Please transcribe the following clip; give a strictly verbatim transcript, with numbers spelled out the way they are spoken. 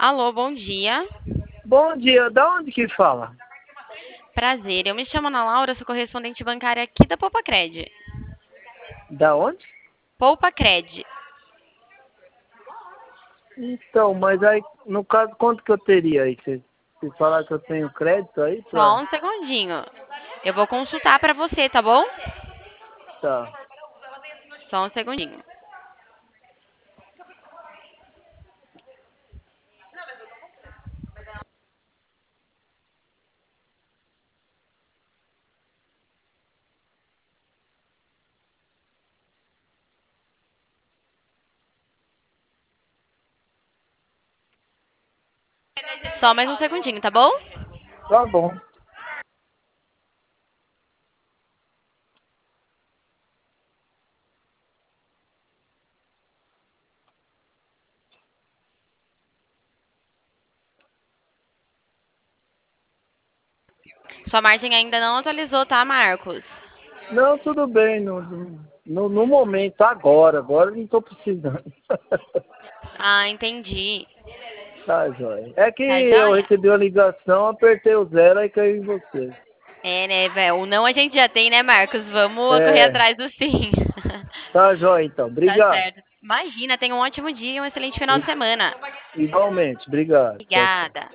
Alô, bom dia. Bom dia, da onde que fala? Prazer, eu me chamo Ana Laura, sou correspondente bancária aqui da Poupacred. Da onde? Poupacred. Então, mas aí, no caso, quanto que eu teria aí? Se, se falar que eu tenho crédito aí, Só pra... um segundinho. Eu vou consultar pra você, tá bom? Tá. Só um segundinho. Só mais um segundinho, tá bom? Tá bom. Sua margem ainda não atualizou, tá, Marcos? Não, tudo bem, no, no, no momento, agora, agora eu não tô precisando. Ah, entendi. Tá, joia. É que Tá eu joia? recebi uma ligação, apertei o zero, aí caiu em você. É, né, velho? O não a gente já tem, né, Marcos? Vamos correr É, atrás do sim. tá, joia, então. Tá Obrigado. certo. Imagina, tenha um ótimo dia e um excelente final de semana. Igualmente, obrigado. Tchau, tchau. Obrigada.